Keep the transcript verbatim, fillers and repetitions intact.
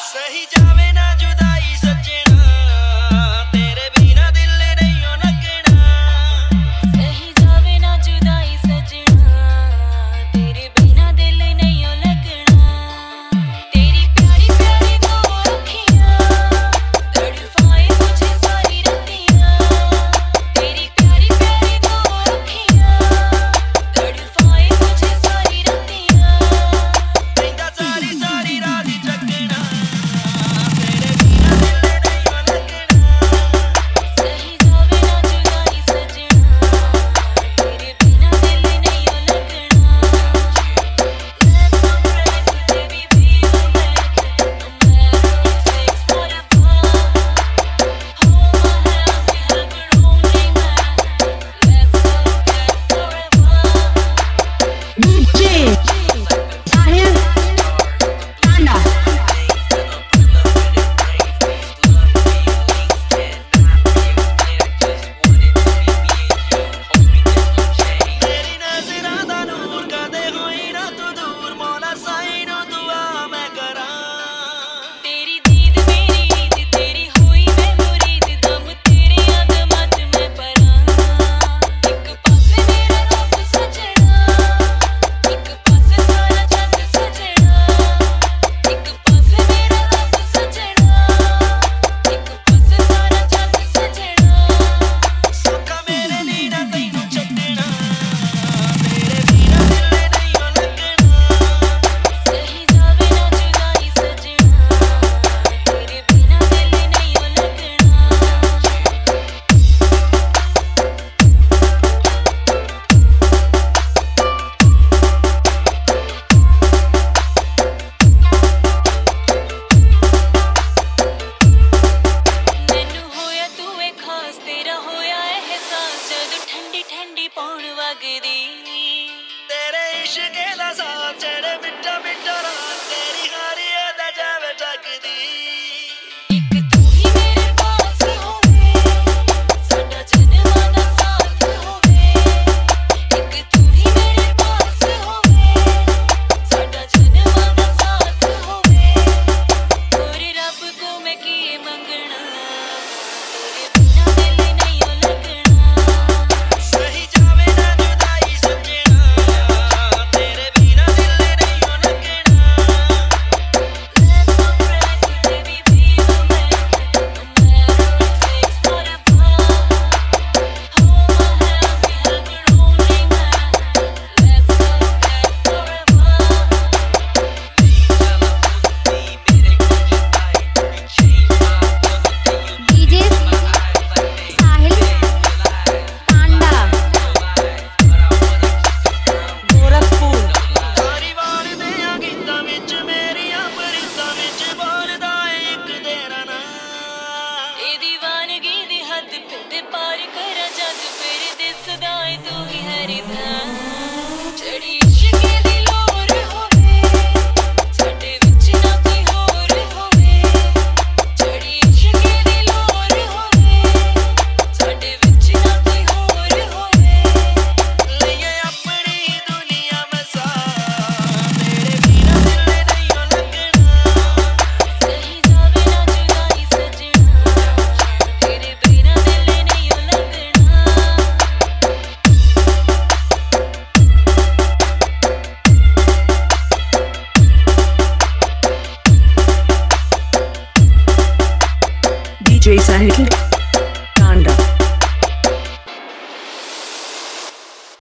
सही जावे ना जुदाई सजना, तेरे बिना दिल नहीं हो लगना। सही जावे ना जुदाई सजना, तेरे बिना दिल नहीं हो लगना। तेरी प्यारी प्यारी दो अखियां तड़पाए मुझे सारी रतियां। तेरी प्यारी प्यारी दो अखियां तड़पाए मुझे सारी रतियां। कहंदा सारी सारी रात जगना, तेरे बिना दिल नहीं हो लगना। सही जावे ना जुदाई सजना, तेरे बिना दिल नहीं हो लगना। Let's go back to baby be romantic, no matter what takes forever. Hold my hand, we have our only man. Let's go back forever. D J Sahil Tanda. तेरी नज़रां दा नूर कदे होई ना तू दूर, मौला साईं नू दुआ मैं करां। तेरी दीद मेरी ईद, तेरी हुई मैं मुरीद, दम तेरे अदमां च मैं परां। एक पासे मेरा रब सजना, एक पासे सारा जग सजना। एक पासे मेरा रब सजना, एक पासे सारा जग सजना। सौखा मेरे लिए ना तैनू छड्डना, तेरे बिना दिल नहीं हो लगना। सही जावे ना जुदाई सजना, तेरे बिना दिल नहीं हो लगना। ਮੈਨੂੰ ਹੋਇਆ ਤੂੰ ਏ ਖਾਸ, ਤੇਰਾ ਹੋਇਆ ਅਹਿਸਾਸ ਜਦੋਂ ਠੰਡੀ ਠੰਡੀ ਪੌਣ ਵਗਦੀ। तेरे इश्क दा साथ चढ़े मिट्टा मिट्टा रात, तेरी हर याद जावे जगदी। ਇੱਕ ਤੂੰ ਹੀ ਮੇਰੇ ਪਾਸ ਹੋਵੇ, ਸਾਡਾ ਜਨਮਾਂ ਦਾ ਸਾਥ ਹੋਵੇ। ਇੱਕ ਤੂੰ ਹੀ ਮੇਰੇ ਪਾਸ ਹੋਵੇ, ਸਾਡਾ ਜਨਮਾਂ ਦਾ ਸਾਥ ਹੋਵੇ। ਹੋਰ ਰੱਬ ਕੋ ਮੈਂ ਕੀ ਮੰਗਣਾ, ਤੇਰੇ ਬਿਨਾ ਦਿਲ ਨਹੀਂ ਹੋ ਲੱਗਣਾ। सही जावे ना जुदाई सजना, तेरे बिना दिल नहीं हो लगना। Let's go back to baby be romantic, no matter what takes forever. Hold my hand, we have our only man. Let's go back forever. D J Sahil Tanda. Gorakhpur. तारी वाल दियां गीतां विच मेरियां परिंदां विच बोलदा है एक तेरा नां। ਇਹ ਦੀਵਾਨਗੀ ਦੀ ਹੱਦ ਫਿਰਦੇ ਪਾਰ ਕਰਾਂ ਜੱਗ, ਫਿਰ ਦਿਸਦਾ ਏ ਤੂੰ ਹੀ ਹਰ ਥਾਂ। ਜਿਹੜੀ ਇਸ਼ਕੇ ਦੀ ਲੋਰ ਹੋਵੇ, ਸਾਡੇ ਵਿੱਚ ਨਾ ਕੋਈ ਹੋਰ ਹੋਵੇ। ਜਿਹੜੀ ਇਸ਼ਕੇ ਦੀ ਲੋਰ ਹੋਵੇ, ਸਾਡੇ ਵਿੱਚ ਨਾ ਕੋਈ ਹੋਰ ਹੋਵੇ। लइए अपनी दुनिया में सा, तेरे बिना दिल नहीं हो लगना। सही जावे ना जुदाई सजना, तेरे बिना दिल नहीं हो लगना। D J Sahil Tanda.